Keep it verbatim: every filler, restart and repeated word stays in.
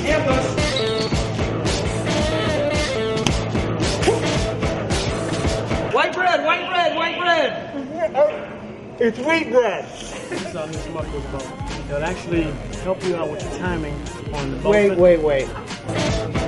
White bread, white bread, white bread. It's wheat bread. This is how this muffle is about. It'll actually help you out with your timing on the Wait, wait, wait.